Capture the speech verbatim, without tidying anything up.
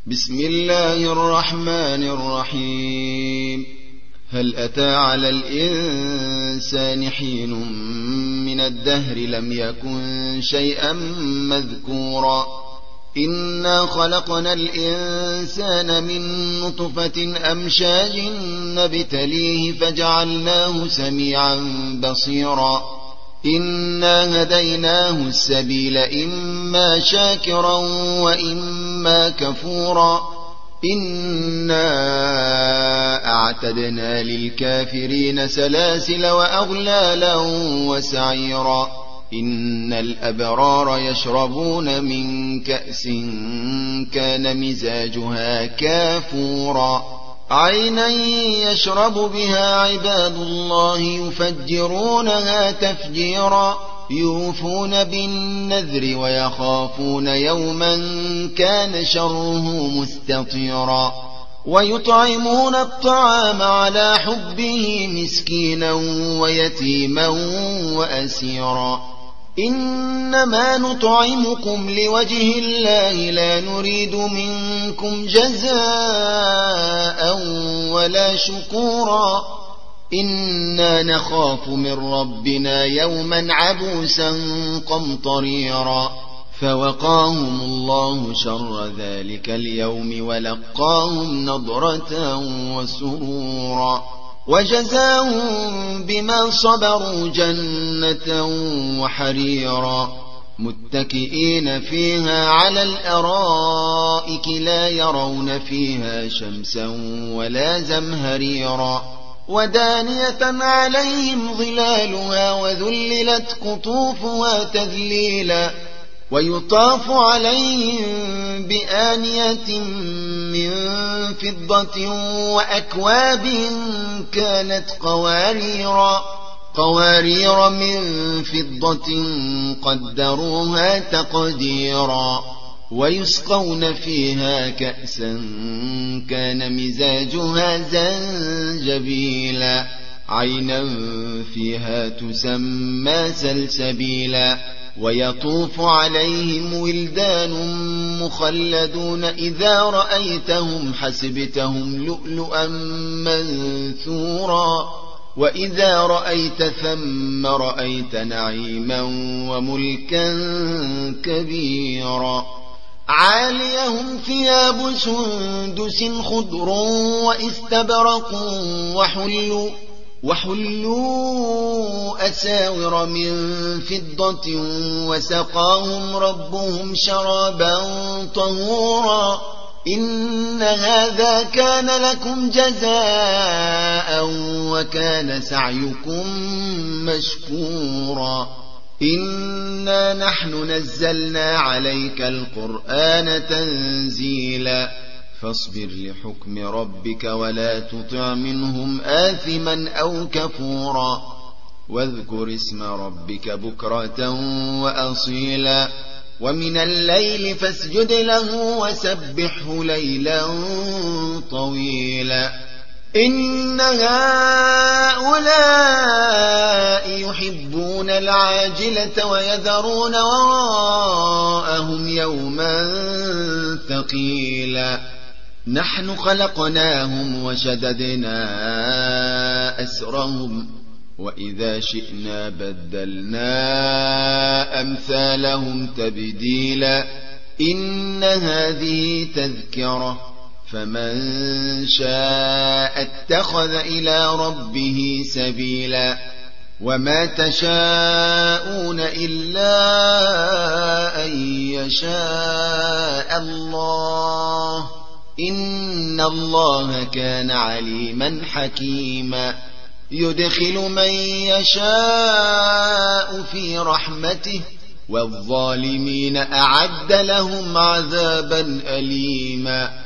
بسم الله الرحمن الرحيم. هل أتى على الإنسان حين من الدهر لم يكن شيئا مذكورا إنا خلقنا الإنسان من نطفة أمشاج نبتليه فجعلناه سميعا بصيرا إنا هديناه السبيل إما شاكرا وإما كفورا إنا أعتدنا للكافرين سلاسل وأغلالا وسعيرا إن الأبرار يشربون من كأس كان مزاجها كافورا عينا يشرب بها عباد الله يفجرونها تفجيرا يوفون بالنذر ويخافون يوما كان شره مستطيرا ويطعمون الطعام على حبه مسكينا ويتيما وأسيرا إنما نطعمكم لوجه الله لا نريد منكم جزاء ولا شكورا إنا نخاف من ربنا يوما عبوسا قمطريرا فوقاهم الله شر ذلك اليوم ولقاهم نضرة وسرورا وجزاهم بما صبروا جنة وحريرا متكئين فيها على الأرائك لا يرون فيها شمسا ولا زمهريرا ودانية عليهم ظلالها وذللت قطوفها تذليلا ويطاف عليهم بآنية من فضة وأكواب كانت قواريرا قوارير من فضة قدروها تقديرا ويسقون فيها كأسا كان مزاجها زنجبيلا عينا فيها تسمى سلسبيلا ويطوف عليهم ولدان مخلدون إذا رأيتهم حسبتهم لؤلؤا منثورا وإذا رأيت ثم رأيت نعيما وملكا كبيرا عاليهم ثياب سندس خضر واستبرق وحلوا وحلوا أساور من فضة وسقاهم ربهم شرابا طهورا إن هذا كان لكم جزاء وكان سعيكم مشكورا إنا نحن نزلنا عليك القرآن تنزيلا فاصبر لحكم ربك ولا تطع منهم آثما أو كفورا واذكر اسم ربك بكرة وأصيلا ومن الليل فاسجد له وسبحه ليلا طويلا إن هؤلاء يحبون العاجلة ويذرون وراءهم يوما ثقيلا نحن خلقناهم وشددنا أسرهم وإذا شئنا بدلنا أمثالهم تبديلا إن هذه تذكرة فمن شاء اتخذ إلى ربه سبيلا وما تشاءون إلا أن يشاء الله إن الله كان عليما حكيما يدخل من يشاء في رحمته والظالمين أعد لهم عذابا أليما